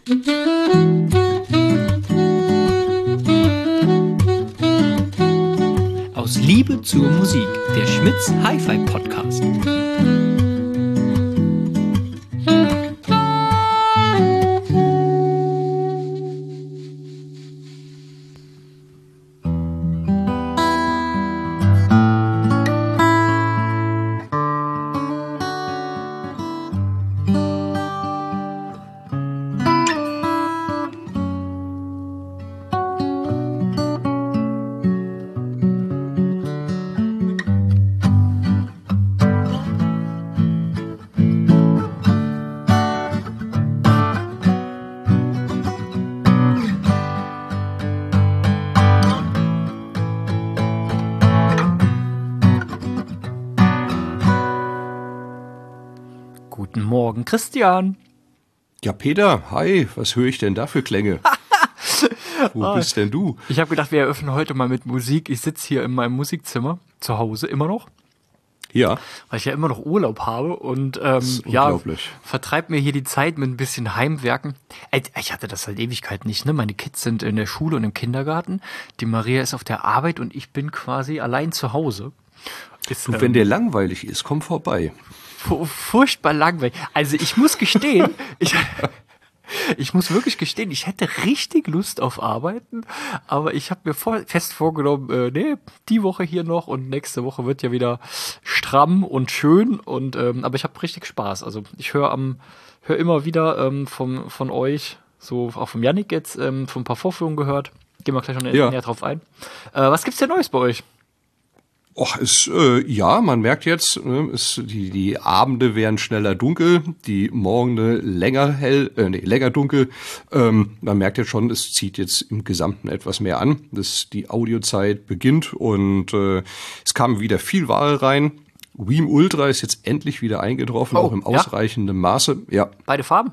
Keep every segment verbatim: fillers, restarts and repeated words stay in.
Aus Liebe zur Musik, der Schmitz Hi-Fi Podcast. Guten Morgen, Christian. Ja, Peter, hi, was höre ich denn da für Klänge? Wo Ah, bist denn du? Ich habe gedacht, wir eröffnen heute mal mit Musik. Ich sitze hier in meinem Musikzimmer, zu Hause immer noch, Ja, weil ich ja immer noch Urlaub habe und ähm, ist ja, unglaublich. vertreib mir hier die Zeit mit ein bisschen Heimwerken. Ey, ich hatte das seit Ewigkeit nicht, ne? Meine Kids sind in der Schule und im Kindergarten. Die Maria ist auf der Arbeit und ich bin quasi allein zu Hause. Ist, Du, ähm, wenn der langweilig ist, komm vorbei. fu- furchtbar langweilig. Also ich muss gestehen, ich, ich muss wirklich gestehen, ich hätte richtig Lust auf Arbeiten, aber ich habe mir vor, fest vorgenommen, äh, nee, die Woche hier noch und nächste Woche wird ja wieder stramm und schön und ähm, aber ich habe richtig Spaß. Also ich höre am höre immer wieder ähm, vom von euch, so auch vom Yannick jetzt, ähm, von ein paar Vorführungen gehört. Gehen wir gleich noch Ja. näher drauf ein. Äh, was gibt's denn Neues bei euch? Och, ist, äh, ja, man merkt jetzt, ne, ist, die, die Abende werden schneller dunkel, die Morgende länger hell, äh, nee, länger dunkel. Ähm, man merkt jetzt schon, es zieht jetzt im Gesamten etwas mehr an. Das, die Audiozeit beginnt und äh, es kam wieder viel Ware rein. Veeam Ultra ist jetzt endlich wieder eingetroffen, Oh, auch im ja? ausreichenden Maße. Ja, Beide Farben?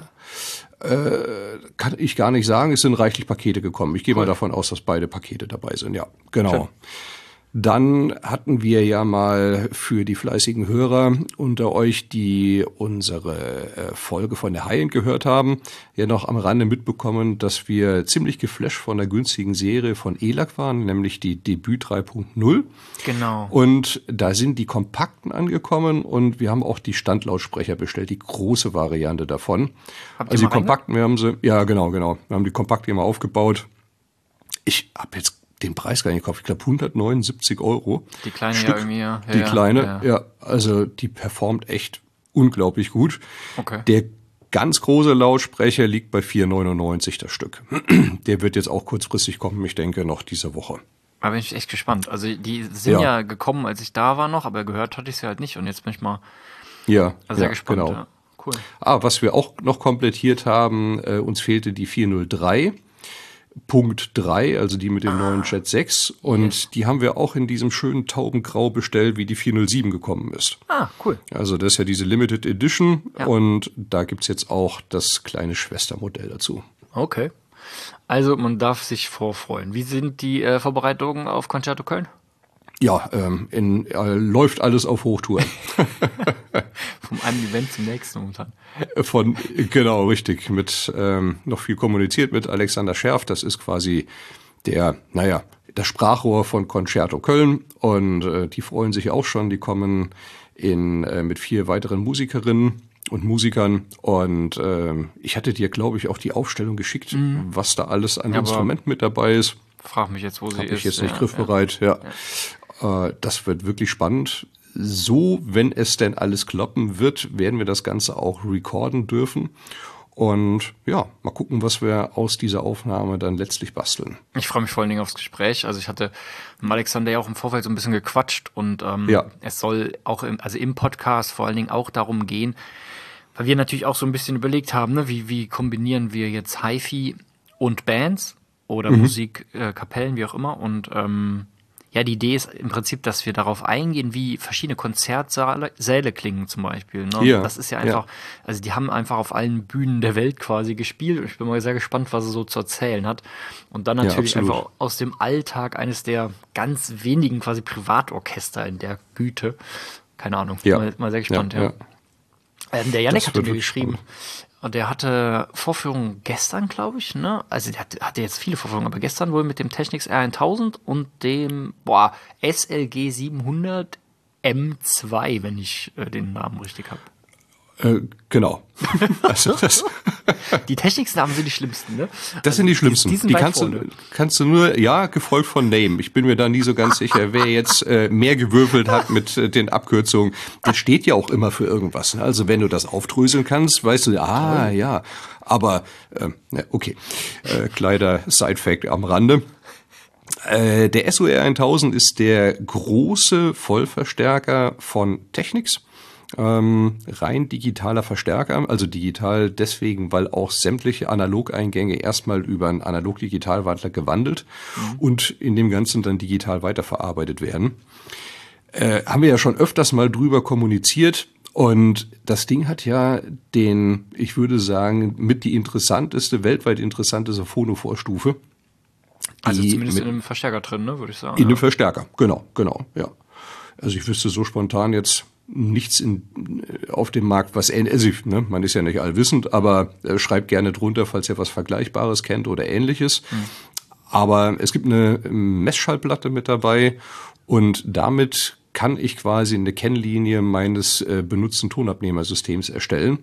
kann ich gar nicht sagen. Es sind reichlich Pakete gekommen. Ich gehe Cool. mal davon aus, dass beide Pakete dabei sind. Ja, genau. Schön. Dann hatten wir ja mal für die fleißigen Hörer unter euch, die unsere äh, Folge von der High-End gehört haben, ja noch am Rande mitbekommen, dass wir ziemlich geflasht von der günstigen Serie von E L A C waren, nämlich die Debüt drei Punkt null. Genau. Und da sind die Kompakten angekommen und wir haben auch die Standlautsprecher bestellt, die große Variante davon. Habt ihr Also mal die Kompakten, wir haben sie, ja genau, genau, wir haben die Kompakte mal aufgebaut. Ich habe jetzt den Preis gar nicht gekauft, ich glaube hundertneunundsiebzig Euro. Die kleine Stück. ja irgendwie, ja. Ja, Die ja, kleine, ja. ja. also die performt echt unglaublich gut. Okay. Der ganz große Lautsprecher liegt bei vier neunundneunzig das Stück. Der wird jetzt auch kurzfristig kommen, ich denke noch diese Woche. Da bin ich echt gespannt. Also die sind ja, Ja. gekommen, als ich da war noch, aber gehört hatte ich sie halt nicht. Und jetzt bin ich mal Ja, sehr ja, gespannt. genau. Ja. Cool. Ah, was wir auch noch komplettiert haben, äh, uns fehlte die vier null drei Punkt drei, also die mit dem neuen Jet sechs. Und Yes. die haben wir auch in diesem schönen Taubengrau bestellt, wie die vier null sieben gekommen ist. Ah, cool. Also das ist ja diese Limited Edition Ja. und da gibt's jetzt auch das kleine Schwestermodell dazu. Okay. Also man darf sich vorfreuen. Wie sind die äh, Vorbereitungen auf Concerto Köln? Ja, ähm, in, äh, läuft alles auf Hochtouren. Vom einem Event zum nächsten momentan. Von, genau, richtig, mit ähm, noch viel kommuniziert mit Alexander Scherf. Das ist quasi der, naja, das Sprachrohr von Concerto Köln. Und äh, die freuen sich auch schon. Die kommen in äh, mit vier weiteren Musikerinnen und Musikern. Und ähm, ich hatte dir, glaube ich, auch die Aufstellung geschickt, was da alles an Mhm. Aber- Instrument mit dabei ist. Frag mich jetzt, wo sie Habe ist. ich jetzt nicht ja, griffbereit, ja. Äh, das wird wirklich spannend. So, wenn es denn alles klappen wird, werden wir das Ganze auch recorden dürfen. Und ja, mal gucken, was wir aus dieser Aufnahme dann letztlich basteln. Ja. Ich freue mich vor allen Dingen aufs Gespräch. Also ich hatte mit Alexander ja auch im Vorfeld so ein bisschen gequatscht und ähm, Ja. es soll auch im, also im Podcast vor allen Dingen auch darum gehen, weil wir natürlich auch so ein bisschen überlegt haben, ne, wie, wie kombinieren wir jetzt Hi-Fi und Bands oder Musik, äh, Kapellen, wie auch immer. Und ähm, ja, die Idee ist im Prinzip, dass wir darauf eingehen, wie verschiedene Konzertsäle Säle klingen zum Beispiel. Ne? Ja, Das ist ja einfach, ja. also die haben einfach auf allen Bühnen der Welt quasi gespielt. Und ich bin mal sehr gespannt, was er so zu erzählen hat. Und dann Ja, natürlich absolut. einfach aus dem Alltag eines der ganz wenigen quasi Privatorchester in der Güte. Keine Ahnung, Ja. mal, mal sehr gespannt, ja. Ja, ja. Ähm, der Janik Das hatte wird mir wirklich geschrieben, Und der hatte Vorführungen gestern, glaube ich, ne? Also der hatte, hatte jetzt viele Vorführungen, aber gestern wohl mit dem Technics R tausend und dem, boah, S L G siebenhundert M zwei, wenn ich äh, den Namen richtig habe. Äh, genau. Also das, Die Technics-Namen sind die schlimmsten, ne? das also sind die schlimmsten. Die, die, sind die weit kannst, vorne. du, kannst du nur, ja, gefolgt von Name. Ich bin mir da nie so ganz sicher, wer jetzt äh, mehr gewürfelt hat mit äh, den Abkürzungen. Das steht ja auch immer für irgendwas. Ne? Also wenn du das aufdröseln kannst, weißt du, ah, ja. Aber, äh, okay, äh, kleiner Side-Fact am Rande. Äh, der S O R tausend ist der große Vollverstärker von Technics. Ähm, rein digitaler Verstärker, also digital deswegen, weil auch sämtliche Analogeingänge erstmal über einen Analog-Digital-Wandler gewandelt mhm. und in dem Ganzen dann digital weiterverarbeitet werden. Äh, haben wir ja schon öfters mal drüber kommuniziert und das Ding hat ja den, ich würde sagen, mit die interessanteste, weltweit interessanteste Phono-Vorstufe. Also zumindest in einem Verstärker drin, ne, würde ich sagen. In ja. einem Verstärker, genau, genau, ja. Also ich wüsste so spontan jetzt nichts in, auf dem Markt, was ähnlich, also, ne, man ist ja nicht allwissend, aber äh, schreibt gerne drunter, falls ihr was Vergleichbares kennt oder Ähnliches. Mhm. Aber es gibt eine Messschallplatte mit dabei und damit kann ich quasi eine Kennlinie meines äh, benutzten Tonabnehmersystems erstellen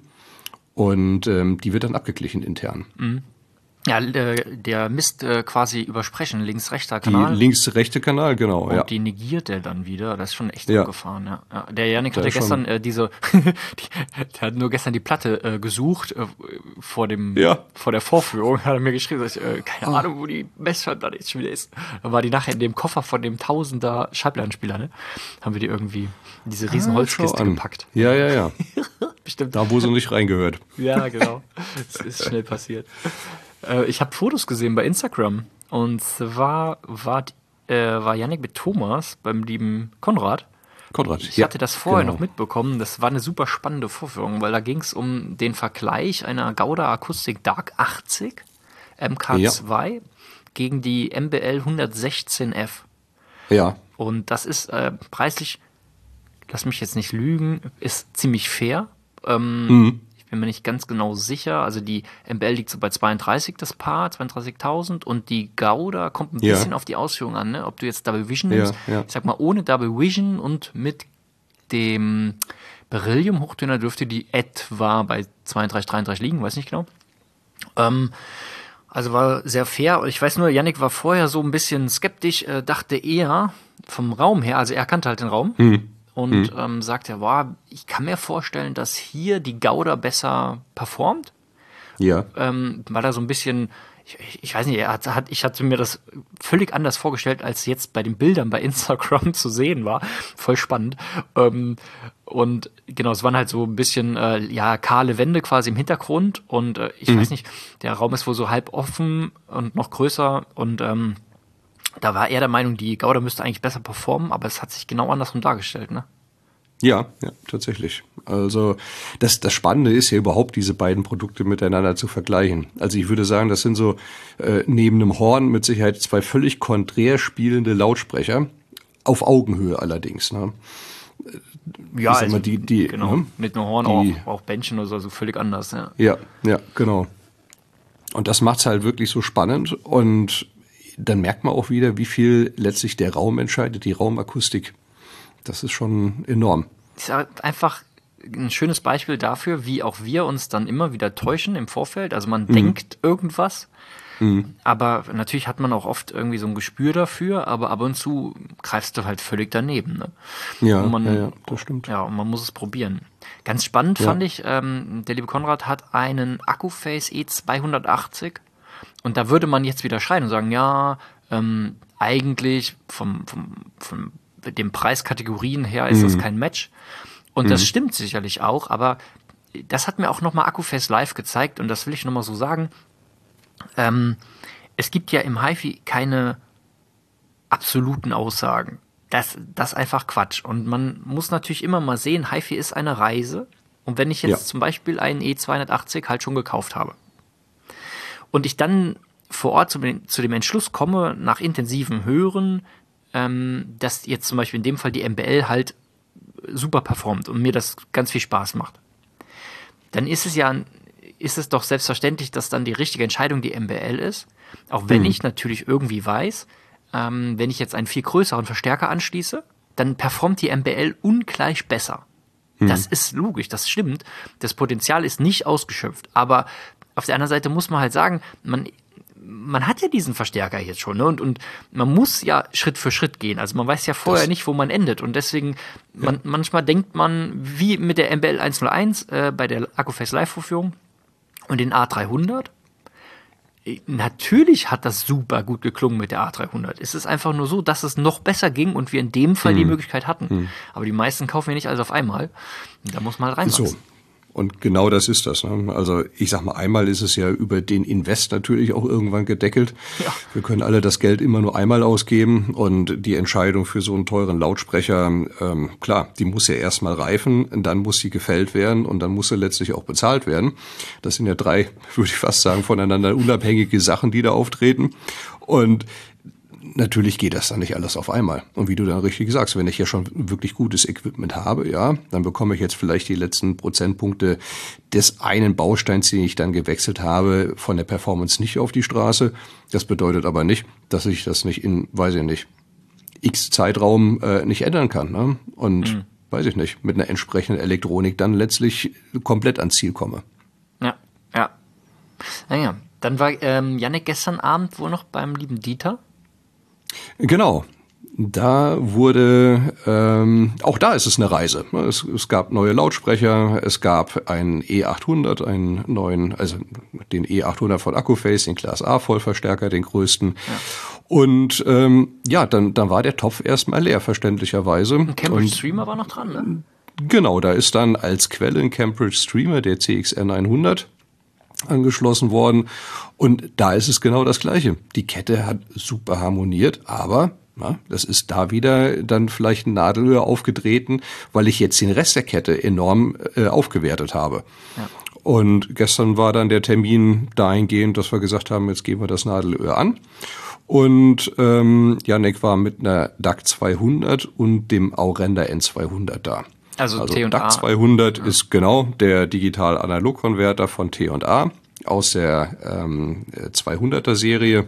und ähm, die wird dann abgeglichen intern. Mhm. Ja, der misst quasi übersprechen, links-rechter Kanal. Die links-rechte Kanal, genau, und ja. Und die negiert er dann wieder. Das ist schon echt ja. abgefahren, ja. ja. Der Jannik hat ja gestern äh, diese, die, der hat nur gestern die Platte äh, gesucht äh, vor dem, ja. vor der Vorführung, hat er mir geschrieben, dass ich, äh, keine oh. Ahnung, wo die Messschallplatte jetzt schon wieder ist. Dann war die nachher in dem Koffer von dem Tausender Schallplattenspieler, ne? Haben wir die irgendwie in diese riesen Holzkiste ah, gepackt. Ja, ja, ja. Bestimmt. Da, wo sie nicht reingehört. Ja, genau. Das ist schnell passiert. Ich habe Fotos gesehen bei Instagram und zwar war, äh, war Jannik mit Thomas beim lieben Konrad. Konrad, Ich ja, hatte das vorher genau. noch mitbekommen. Das war eine super spannende Vorführung, weil da ging es um den Vergleich einer Gauda Akustik Dark achtzig M K zwei ja. gegen die M B L hundertsechzehn F. Ja. Und das ist äh, preislich, lass mich jetzt nicht lügen, ist ziemlich fair. Ähm, mhm. Bin mir nicht ganz genau sicher. Also die M B L liegt so bei zweiunddreißig das Paar, zweiunddreißigtausend und die Gauda kommt ein ja. bisschen auf die Ausführung an, ne? Ob du jetzt Double Vision nimmst. Ja, ja. Ich sag mal, ohne Double Vision und mit dem Beryllium Hochtöner dürfte die etwa bei zweiunddreißig, dreiunddreißig liegen, weiß nicht genau. Ähm, also war sehr fair. Ich weiß nur, Jannik war vorher so ein bisschen skeptisch, äh, dachte eher vom Raum her, also er kannte halt den Raum. Mhm. Und mhm. ähm, sagt er, wow, ich kann mir vorstellen, dass hier die Gauda besser performt. Ja. Ähm, weil er so ein bisschen, ich, ich weiß nicht, er hat, hat, ich hatte mir das völlig anders vorgestellt, als jetzt bei den Bildern bei Instagram zu sehen war. Voll spannend. Ähm, und genau, es waren halt so ein bisschen, äh, ja, kahle Wände quasi im Hintergrund. Und äh, ich mhm. weiß nicht, der Raum ist wohl so halb offen und noch größer und ähm, da war er der Meinung, die Gauda müsste eigentlich besser performen, aber es hat sich genau andersrum dargestellt, ne? Ja, ja, tatsächlich. Also das, das Spannende ist ja überhaupt, diese beiden Produkte miteinander zu vergleichen. Also ich würde sagen, das sind so äh, neben einem Horn mit Sicherheit zwei völlig konträr spielende Lautsprecher, auf Augenhöhe allerdings. Ne? Ja, also, mal, die, die, genau. Ne? Nicht nur Horn, die, auch, auch Bändchen oder so, also völlig anders. Ja, ja, ja, genau. Und das macht's halt wirklich so spannend und dann merkt man auch wieder, wie viel letztlich der Raum entscheidet, die Raumakustik. Das ist schon enorm. Das ist einfach ein schönes Beispiel dafür, wie auch wir uns dann immer wieder täuschen im Vorfeld. Also man mhm. denkt irgendwas, mhm. aber natürlich hat man auch oft irgendwie so ein Gespür dafür, aber ab und zu greifst du halt völlig daneben. Ne? Ja, und man, ja, ja, das stimmt. Ja, und man muss es probieren. Ganz spannend ja. fand ich, ähm, der liebe Konrad hat einen Akkuphase E zweihundertachtzig. Und da würde man jetzt wieder schreien und sagen, ja, ähm, eigentlich vom, vom, von den Preiskategorien her ist mhm. das kein Match. Und mhm. das stimmt sicherlich auch, aber das hat mir auch nochmal Akkuphase Live gezeigt und das will ich nochmal so sagen. Ähm, es gibt ja im HiFi keine absoluten Aussagen. Das, das ist einfach Quatsch. Und man muss natürlich immer mal sehen, HiFi ist eine Reise. Und wenn ich jetzt ja. zum Beispiel einen E zweihundertachtzig halt schon gekauft habe, und ich dann vor Ort zu dem, zu dem Entschluss komme, nach intensivem Hören, ähm, dass jetzt zum Beispiel in dem Fall die M B L halt super performt und mir das ganz viel Spaß macht, dann ist es ja ist es doch selbstverständlich, dass dann die richtige Entscheidung die M B L ist. Auch wenn Mhm. ich natürlich irgendwie weiß, ähm, wenn ich jetzt einen viel größeren Verstärker anschließe, dann performt die M B L ungleich besser. Das ist logisch, das stimmt. Das Potenzial ist nicht ausgeschöpft. Aber auf der anderen Seite muss man halt sagen, man, man hat ja diesen Verstärker jetzt schon, ne? und, und man muss ja Schritt für Schritt gehen. Also man weiß ja vorher Das- nicht, wo man endet. Und deswegen, man, manchmal denkt man, wie mit der M B L hunderteins äh, bei der Accuphase Live-Vorführung und den A dreihundert, natürlich hat das super gut geklungen mit der A dreihundert. Es ist einfach nur so, dass es noch besser ging und wir in dem Fall die Möglichkeit hatten. Aber die meisten kaufen ja nicht alles auf einmal. Und da muss man halt reinwachsen. So. Und genau das ist das. Ne? Also ich sag mal, einmal ist es ja über den Invest natürlich auch irgendwann gedeckelt. Ja. Wir können alle das Geld immer nur einmal ausgeben und die Entscheidung für so einen teuren Lautsprecher, ähm, klar, die muss ja erstmal reifen, dann muss sie gefällt werden und dann muss sie letztlich auch bezahlt werden. Das sind ja drei, würde ich fast sagen, voneinander unabhängige Sachen, die da auftreten. Und natürlich geht das dann nicht alles auf einmal. Und wie du dann richtig sagst, wenn ich ja schon wirklich gutes Equipment habe, ja, dann bekomme ich jetzt vielleicht die letzten Prozentpunkte des einen Bausteins, den ich dann gewechselt habe, von der Performance nicht auf die Straße. Das bedeutet aber nicht, dass ich das nicht in, weiß ich nicht, x Zeitraum äh, nicht ändern kann. Ne? Und mhm. weiß ich nicht, mit einer entsprechenden Elektronik dann letztlich komplett ans Ziel komme. Ja, ja. Naja, dann war ähm, Jannik gestern Abend wohl noch beim lieben Dieter. Genau. Da wurde, ähm, auch da ist es eine Reise. Es, es gab neue Lautsprecher, es gab einen E achthundert, einen neuen, also den E achthundert von Accuphase, den Class A Vollverstärker, den größten. Ja. Und ähm, ja, dann, dann war der Topf erstmal leer, verständlicherweise. Ein Cambridge Streamer war noch dran, ne? Genau, da ist dann als Quelle ein Cambridge Streamer, der C X R neunhundert, angeschlossen worden. Und da ist es genau das Gleiche. Die Kette hat super harmoniert, aber na, das ist da wieder dann vielleicht ein Nadelöhr aufgetreten, weil ich jetzt den Rest der Kette enorm äh, aufgewertet habe. Ja. Und gestern war dann der Termin dahingehend, dass wir gesagt haben, jetzt gehen wir das Nadelöhr an. Und ähm, Jannik war mit einer D A C zweihundert und dem Aurenda N zweihundert da. Also, also T und A. D A C zweihundert ja. ist genau der Digital-Analog-Konverter von T und A aus der ähm, zweihunderter Serie.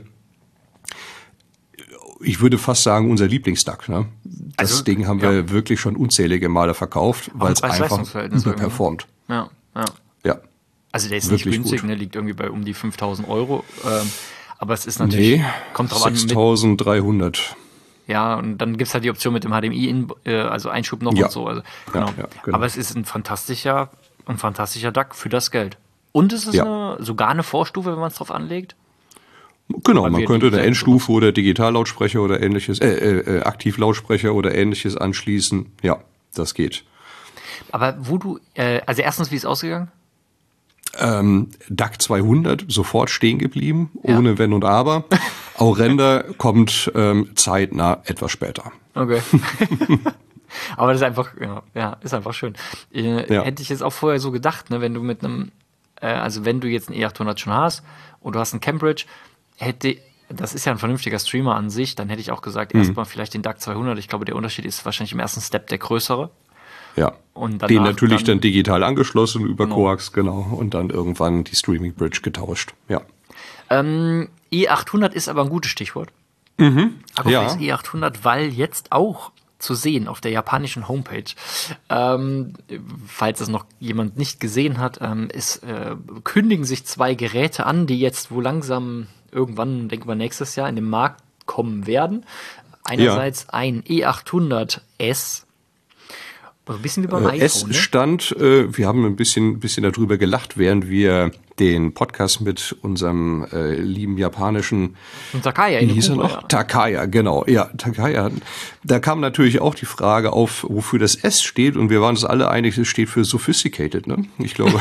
Ich würde fast sagen, unser Lieblings-D A C. Ne? Das also, Ding haben ja. wir wirklich schon unzählige Male verkauft, weil es einfach überperformt. Ja, ja. ja. Also der ist wirklich nicht günstig, ne? Liegt irgendwie bei um die fünftausend Euro. Ähm, aber es ist natürlich, nee, kommt drauf sechstausenddreihundert. Ja, und dann gibt's halt die Option mit dem H D M I, in, äh, also Einschub noch ja. und so. Also, genau. Ja, ja, genau. Aber es ist ein fantastischer, ein fantastischer D A C für das Geld. Und es ist ja. eine, sogar eine Vorstufe, wenn man es drauf anlegt. Genau, man könnte eine Endstufe oder Digitallautsprecher oder ähnliches, äh, äh, Aktivlautsprecher oder ähnliches anschließen. Ja, das geht. Aber wo du, äh, also erstens, wie ist es ausgegangen? Ähm, D A C zweihundert sofort stehen geblieben, ohne ja. Wenn und Aber. Aurenda kommt ähm, zeitnah etwas später. Okay. Aber das ist einfach, ja, ja ist einfach schön. Äh, ja. Hätte ich jetzt auch vorher so gedacht, ne, wenn du mit einem, äh, also wenn du jetzt einen E achthundert schon hast und du hast einen Cambridge, hätte, das ist ja ein vernünftiger Streamer an sich, dann hätte ich auch gesagt, mhm. erstmal vielleicht den D A C zweihundert. Ich glaube, der Unterschied ist wahrscheinlich im ersten Step der größere. Ja, und danach den natürlich dann, dann digital angeschlossen über genau. Coax, genau, und dann irgendwann die Streaming Bridge getauscht, ja. Ähm, E achthundert ist aber ein gutes Stichwort. Mhm. Accuphase ja. E achthundert, weil jetzt auch zu sehen auf der japanischen Homepage, ähm, falls es noch jemand nicht gesehen hat, ähm, es äh, kündigen sich zwei Geräte an, die jetzt wohl langsam irgendwann, denken wir nächstes Jahr, in den Markt kommen werden. Einerseits ja. ein E achthundert S, ein bisschen wie beim iPhone. Es ne? stand, äh, wir haben ein bisschen, bisschen darüber gelacht, während wir den Podcast mit unserem äh, lieben japanischen Und Takaya, wie hieß er noch? Ja. Takaya, genau. Ja, Takaya. Da kam natürlich auch die Frage auf, wofür das S steht, und wir waren uns alle einig, es steht für sophisticated, ne? Ich glaube.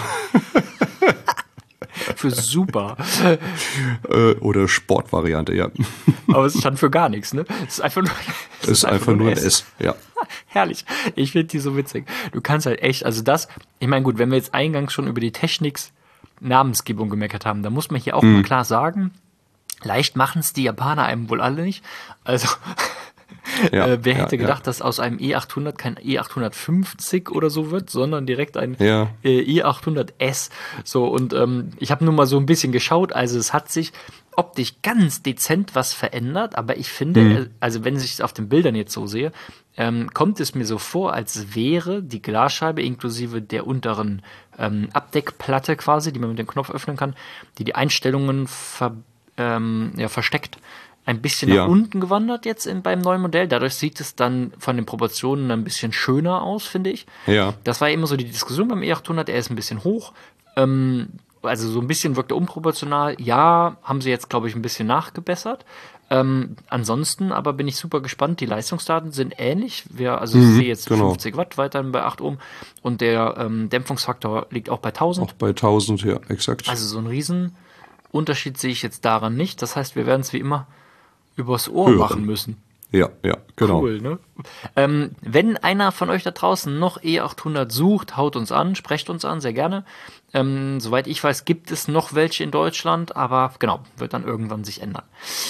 Für super. äh, oder Sportvariante, ja. Aber es stand für gar nichts, ne? Es ist einfach nur, es ist einfach, einfach nur ein S. S, ja. Herrlich. Ich finde die so witzig. Du kannst halt echt, also das, ich meine, gut, wenn wir jetzt eingangs schon über die Technics Namensgebung gemeckert haben, dann muss man hier auch mm. mal klar sagen, leicht machen es die Japaner einem wohl alle nicht. Also, Ja, äh, wer ja, hätte gedacht, ja. dass aus einem E achthundert kein E achthundertfünfzig oder so wird, sondern direkt ein Ja. äh, E achthundert S. So, und ähm, ich habe nur mal so ein bisschen geschaut, also es hat sich optisch ganz dezent was verändert, aber ich finde, Mhm. äh, also wenn ich es auf den Bildern jetzt so sehe, ähm, kommt es mir so vor, als wäre die Glasscheibe inklusive der unteren ähm, Abdeckplatte quasi, die man mit dem Knopf öffnen kann, die die Einstellungen ver, ähm, ja, versteckt, ein bisschen Ja. nach unten gewandert jetzt in, beim neuen Modell. Dadurch sieht es dann von den Proportionen ein bisschen schöner aus, finde ich. Ja. Das war immer so die Diskussion beim E achthundert, er ist ein bisschen hoch. Ähm, also so ein bisschen wirkt er unproportional. Ja, haben sie jetzt, glaube ich, ein bisschen nachgebessert. Ähm, ansonsten aber bin ich super gespannt. Die Leistungsdaten sind ähnlich. Wir, also ich sehe jetzt genau. fünfzig Watt weiterhin bei acht Ohm und der ähm, Dämpfungsfaktor liegt auch bei tausend. Auch bei tausend, ja, exakt. Also so einen riesen Unterschied sehe ich jetzt daran nicht. Das heißt, wir werden es wie immer übers Ohr Hören. machen müssen. ja, ja, genau. Cool, ne? Ähm, wenn einer von euch da draußen noch E achthundert sucht, haut uns an, sprecht uns an, sehr gerne. Ähm, soweit ich weiß, gibt es noch welche in Deutschland, aber genau, wird dann irgendwann sich ändern.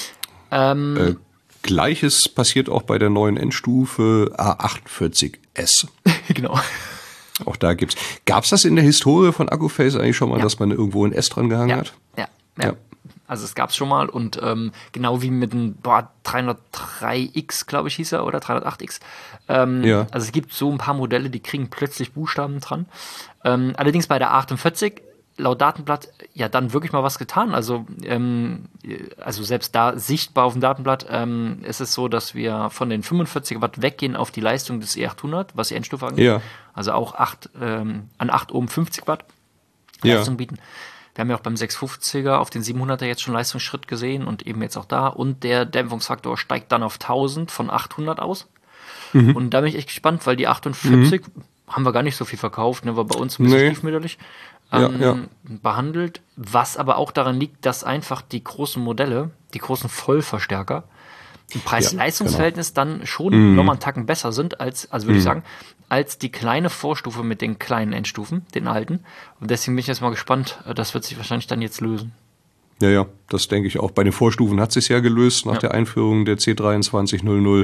Ähm, Äh, Gleiches passiert auch bei der neuen Endstufe A achtundvierzig S. genau. Auch da gibt's. Gab's das in der Historie von Accuphase eigentlich schon mal, Ja. dass man irgendwo ein S dran gehangen Ja, hat? ja, ja. Ja. Also es gab es schon mal und ähm, genau wie mit dem boah, dreihundertdrei X, glaube ich, hieß er, oder dreihundertacht X. Ähm, Ja. Also es gibt so ein paar Modelle, die kriegen plötzlich Buchstaben dran. Ähm, allerdings bei der achtundvierzig, laut Datenblatt, ja dann wirklich mal was getan. Also, ähm, also selbst da sichtbar auf dem Datenblatt ähm, ist es so, dass wir von den fünfundvierzig Watt weggehen auf die Leistung des E achthundert, was die Endstufe angeht. Ja. Also auch acht, ähm, an acht Ohm fünfzig Watt Ja. Leistung bieten. Wir haben ja auch beim sechshundertfünfziger auf den siebenhunderter jetzt schon Leistungsschritt gesehen und eben jetzt auch da. Und der Dämpfungsfaktor steigt dann auf tausend von achthundert aus. Mhm. Und da bin ich echt gespannt, weil die achtundvierzig haben wir gar nicht so viel verkauft, ne, war bei uns ein bisschen Nee. stiefmütterlich Ja, ähm, ja. behandelt. Was aber auch daran liegt, dass einfach die großen Modelle, die großen Vollverstärker, im Preis-Leistungs-Verhältnis dann schon Mhm. nochmal einen Tacken besser sind als, also würde ich sagen, als die kleine Vorstufe mit den kleinen Endstufen, den alten. Und deswegen bin ich jetzt mal gespannt. Das wird sich wahrscheinlich dann jetzt lösen. Ja, ja, das denke ich auch. Bei den Vorstufen hat sich ja gelöst nach Ja. der Einführung der C dreiundzwanzig null null.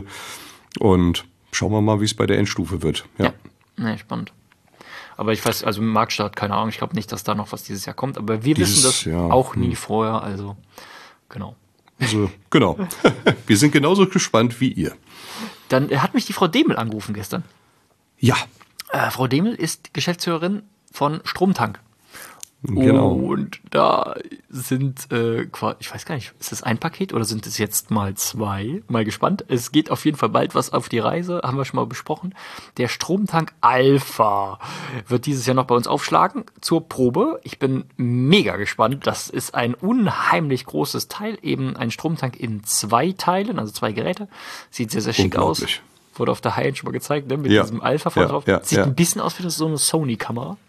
Und schauen wir mal, wie es bei der Endstufe wird. Ja. Ja, nee, spannend. Aber ich weiß, also Marktstart, keine Ahnung, ich glaube nicht, dass da noch was dieses Jahr kommt. Aber wir Dieses, wissen das ja, auch nie hm. vorher, also genau. Also, genau. Wir sind genauso gespannt wie ihr. Dann hat mich die Frau Demel angerufen gestern. Ja, Äh, Frau Demel ist Geschäftsführerin von Stromtank. genau. Und da sind, äh, qua- ich weiß gar nicht, ist das ein Paket oder sind es jetzt mal zwei? Mal gespannt. Es geht auf jeden Fall bald was auf die Reise, haben wir schon mal besprochen. Der Stromtank Alpha wird dieses Jahr noch bei uns aufschlagen zur Probe. Ich bin mega gespannt. Das ist ein unheimlich großes Teil, eben ein Stromtank in zwei Teilen, also zwei Geräte. Sieht sehr, sehr schick aus. Unglaublich. Wurde auf der High-End schon mal gezeigt, ne? Mit Ja. diesem Alpha vorne Ja, drauf. ja, Sieht ja. ein bisschen aus wie so eine Sony-Kamera.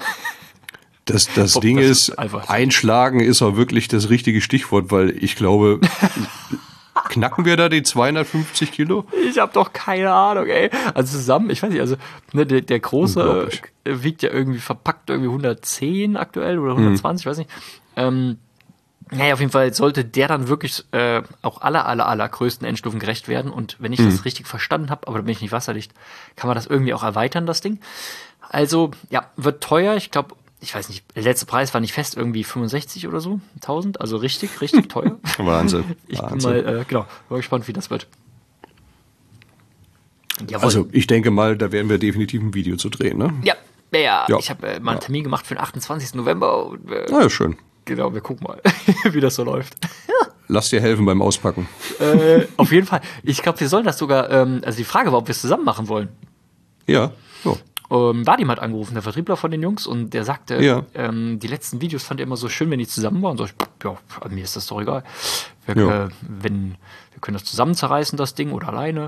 Das, das Bob, Ding das ist, ist einfach- einschlagen ist auch wirklich das richtige Stichwort, weil ich glaube, knacken wir da die zweihundertfünfzig Kilo? Ich habe doch keine Ahnung, ey. Also zusammen, ich weiß nicht, also ne, der, der große Unglaublich. äh, wiegt ja irgendwie verpackt irgendwie hundertzehn aktuell oder hundertzwanzig, ich weiß nicht. Ähm, naja, auf jeden Fall sollte der dann wirklich äh, auch aller, aller, aller größten Endstufen gerecht werden. Und wenn ich das richtig verstanden habe, aber da bin ich nicht wasserdicht, kann man das irgendwie auch erweitern, das Ding. Also, ja, wird teuer. Ich glaube, ich weiß nicht, der letzte Preis war nicht fest, irgendwie fünfundsechzig oder so, tausend. Also richtig, richtig teuer. Wahnsinn. Ich bin Wahnsinn. mal, äh, genau, mal gespannt, wie das wird. Jawohl. Also ich denke mal, da werden wir definitiv ein Video zu drehen, ne? Ja, ja, Ja. ich habe äh, mal einen Termin gemacht für den achtundzwanzigsten November. Und, äh, Na ja, schön. genau, wir gucken mal, wie das so läuft. Lass dir helfen beim Auspacken. äh, auf jeden Fall. Ich glaube, wir sollen das sogar, ähm, also die Frage war, ob wir es zusammen machen wollen. Ja, so. Ähm, Vadim hat angerufen, der Vertriebler von den Jungs, und der sagte, Ja. ähm, die letzten Videos fand er immer so schön, wenn die zusammen waren. So, ich, ja, mir ist das doch egal. Wir, Ja. äh, wenn, wir können das zusammen zerreißen, das Ding, oder alleine.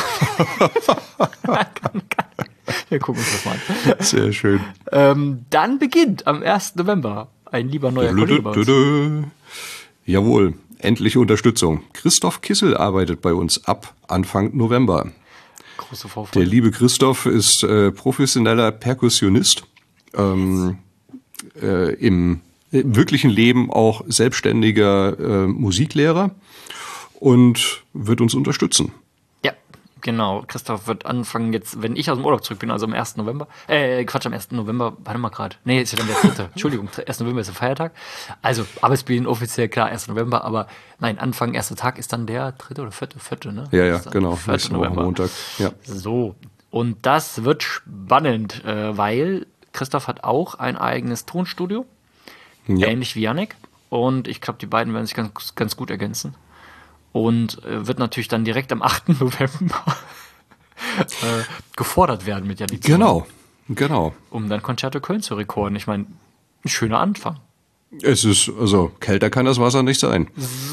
Wir gucken uns das mal an. Sehr schön. Ähm, dann beginnt am ersten November ein lieber neuer Kollege bei uns. Dödödödö. Jawohl, endliche Unterstützung. Christoph Kissel arbeitet bei uns ab Anfang November. Große Vorfreude. Der liebe Christoph ist äh, professioneller Perkussionist, ähm, äh, im wirklichen Leben auch selbstständiger äh, Musiklehrer und wird uns unterstützen. Ja, Genau, Christoph wird anfangen jetzt, wenn ich aus dem Urlaub zurück bin, also am ersten November, äh, Quatsch, am ersten November, warte mal gerade, nee, ist ja dann der dritte, Entschuldigung, erster November ist der Feiertag, also Arbeitsbeginn offiziell, klar, erster November, aber nein, Anfang, erster Tag ist dann der dritte oder vierte, vierte, ne? Ja, ja, genau, vierte November. Montag, ja. So, und das wird spannend, äh, weil Christoph hat auch ein eigenes Tonstudio, ja. ähnlich wie Yannick, und ich glaube, die beiden werden sich ganz, ganz gut ergänzen. Und äh, wird natürlich dann direkt am achten November äh, gefordert werden mit Yannick. Genau, genau. Um dann Concerto Köln zu rekorden. Ich meine, ein schöner Anfang. Es ist, also kälter kann das Wasser nicht sein.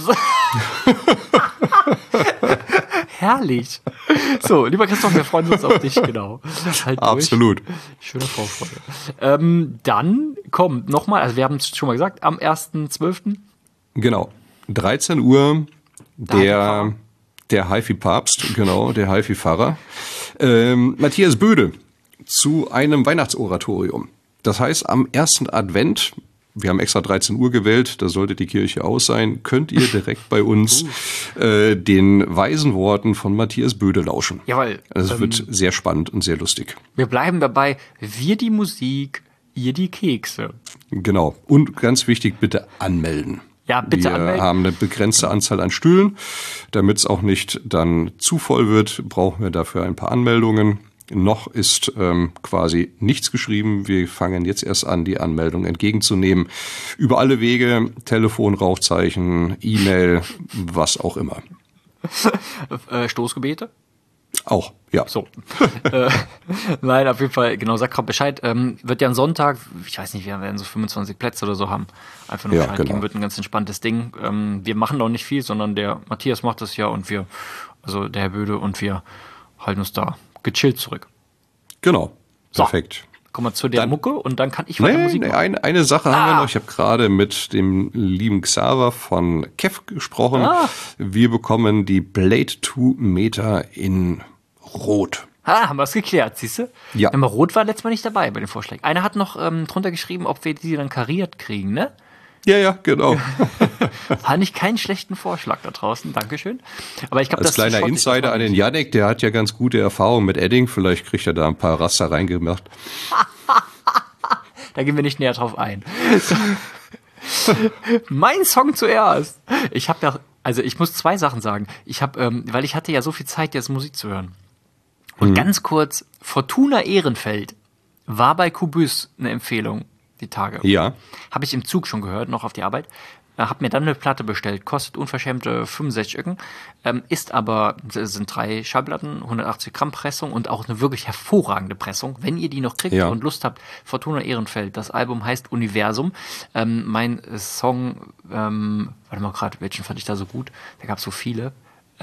Herrlich. So, lieber Christoph, wir freuen uns auf dich, genau. Halt Absolut. Schöne Vorfreude. Ähm, dann kommt nochmal, also wir haben es schon mal gesagt, am ersten zwölften Genau, dreizehn Uhr. Der, der Hi-Fi-Papst, genau, der Hi-Fi-Pfarrer, ähm, Matthias Böde zu einem Weihnachtsoratorium. Das heißt, am ersten Advent, wir haben extra dreizehn Uhr gewählt, da sollte die Kirche aus sein, könnt ihr direkt bei uns äh, den weisen Worten von Matthias Böde lauschen. Jawohl. Es ähm, wird sehr spannend und sehr lustig. Wir bleiben dabei, wir die Musik, ihr die Kekse. Genau. Und ganz wichtig, bitte anmelden. Ja, bitte Wir anmelden. haben eine begrenzte Anzahl an Stühlen. Damit es auch nicht dann zu voll wird, brauchen wir dafür ein paar Anmeldungen. Noch ist ähm, quasi nichts geschrieben. Wir fangen jetzt erst an, die Anmeldung entgegenzunehmen. Über alle Wege, Telefon, Rauchzeichen, E-Mail, was auch immer. äh, Stoßgebete? Auch, ja. So. äh, nein, auf jeden Fall, genau, sag gerade Bescheid. Ähm, wird ja ein Sonntag, ich weiß nicht, wir werden so fünfundzwanzig Plätze oder so haben. Einfach nur Ja, Bescheid genau. geben, wird ein ganz entspanntes Ding. Ähm, wir machen doch nicht viel, sondern der Matthias macht das ja und wir, also der Herr Böde und wir halten uns da gechillt zurück. Genau, So. perfekt. Kommen wir zu der Dann- Mucke und dann kann ich weiter Nee, Musik nee, machen. eine, eine Sache haben wir Ah. noch. Ich habe gerade mit dem lieben Xaver von Kev gesprochen. Ah. Wir bekommen die Blade zwei Meter in Rot. Ah, haben wir es geklärt, siehst du? Ja. Aber Rot war letztes Mal nicht dabei bei den Vorschlägen. Einer hat noch ähm, drunter geschrieben, ob wir die dann kariert kriegen, ne? Ja, ja, genau. Fand ich keinen schlechten Vorschlag da draußen, Dankeschön. Aber ich glaube, Als das kleiner schaut sich Insider das an mal den Yannick, der hat ja ganz gute Erfahrungen mit Edding. Vielleicht kriegt er da ein paar Raster reingemacht. Da gehen wir nicht näher drauf ein. Mein Song zuerst. Ich habe ja, also ich muss zwei Sachen sagen. Ich habe, ähm, weil ich hatte ja so viel Zeit, jetzt Musik zu hören. Und Mhm. ganz kurz, Fortuna Ehrenfeld war bei Kubus eine Empfehlung, die Tage. Ja. Habe ich im Zug schon gehört, noch auf die Arbeit. Äh, hab mir dann eine Platte bestellt, kostet unverschämte fünfundsechzig Öcken, ähm, ist aber, es sind drei Schallplatten, hundertachtzig Gramm Pressung und auch eine wirklich hervorragende Pressung. Wenn ihr die noch kriegt Ja. und Lust habt, Fortuna Ehrenfeld, das Album heißt Universum. Ähm, mein äh, Song, ähm, warte mal gerade, welchen fand ich da so gut? Da gab es so viele.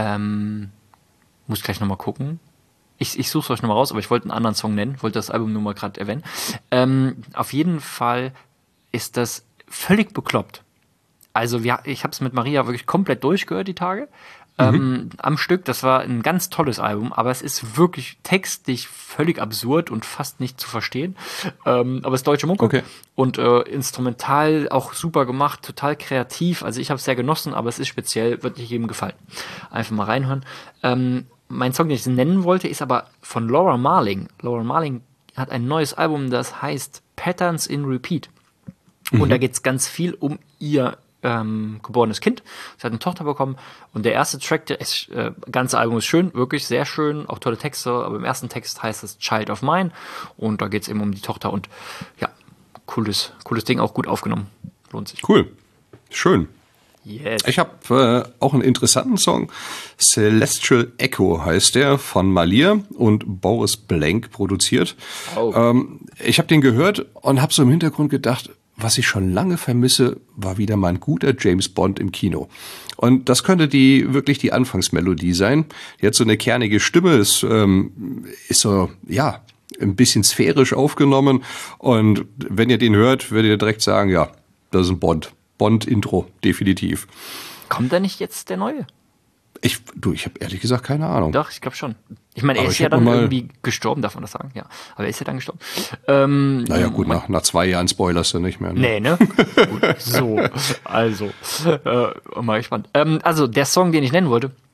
Ähm, muss gleich nochmal gucken. Ich, ich suche es euch nochmal raus, aber ich wollte einen anderen Song nennen, wollte das Album nur mal gerade erwähnen. Ähm, auf jeden Fall ist das völlig bekloppt. Also wir, ich habe es mit Maria wirklich komplett durchgehört, die Tage, ähm, am Stück. Das war ein ganz tolles Album, aber es ist wirklich textlich völlig absurd und fast nicht zu verstehen. Ähm, aber es ist deutsche Mucke Okay. und äh, instrumental auch super gemacht, total kreativ. Also ich habe es sehr genossen, aber es ist speziell, wird nicht jedem gefallen. Einfach mal reinhören. Ähm, mein Song, den ich nennen wollte, ist aber von Laura Marling. Laura Marling hat ein neues Album, das heißt Patterns in Repeat. Und da geht es ganz viel um ihr ähm, geborenes Kind. Sie hat eine Tochter bekommen und der erste Track, das äh, ganze Album ist schön, wirklich sehr schön, auch tolle Texte, aber im ersten Text heißt es Child of Mine und da geht es eben um die Tochter und ja, cooles, cooles Ding, auch gut aufgenommen. Lohnt sich. Cool. Schön. Yes. Ich habe äh, auch einen interessanten Song. Celestial Echo heißt der, von Malir und Boris Blank produziert. Oh. Ähm, ich habe den gehört und habe so im Hintergrund gedacht, was ich schon lange vermisse, war wieder mal ein guter James Bond im Kino. Und das könnte die wirklich die Anfangsmelodie sein. Die hat so eine kernige Stimme, ist, ähm, ist so, ja, ein bisschen sphärisch aufgenommen. Und wenn ihr den hört, werdet ihr direkt sagen, ja, das ist ein Bond. Bond-Intro, definitiv. Kommt da nicht jetzt der neue? Ich, du, ich habe ehrlich gesagt keine Ahnung. Doch, ich glaube schon. Ich meine, er Aber ist ich ja hab dann noch mal- irgendwie gestorben, darf man das sagen? Ja, aber er ist ja dann gestorben. Ähm, Naja, gut, nach, nach zwei Jahren spoilerst du nicht mehr. Ne? Nee, ne? Gut, so, also, äh, mal gespannt. Ähm, also, der Song, den ich nennen wollte,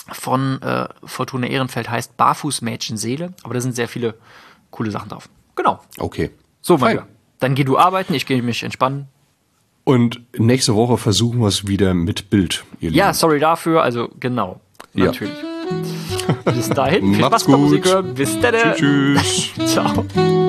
von äh, Fortuna Ehrenfeld heißt Barfußmädchenseele, aber da sind sehr viele coole Sachen drauf. Genau. Okay. So, mein Fein. Lieber. Dann geh du arbeiten, ich gehe mich entspannen. Und nächste Woche versuchen wir es wieder mit Bild, ihr Ja, Lieben. sorry dafür, also genau. Ja. Natürlich. Bis dahin, viel Macht's Spaß beim gut. Musik hören. Bis dann. Tschüss. Ciao.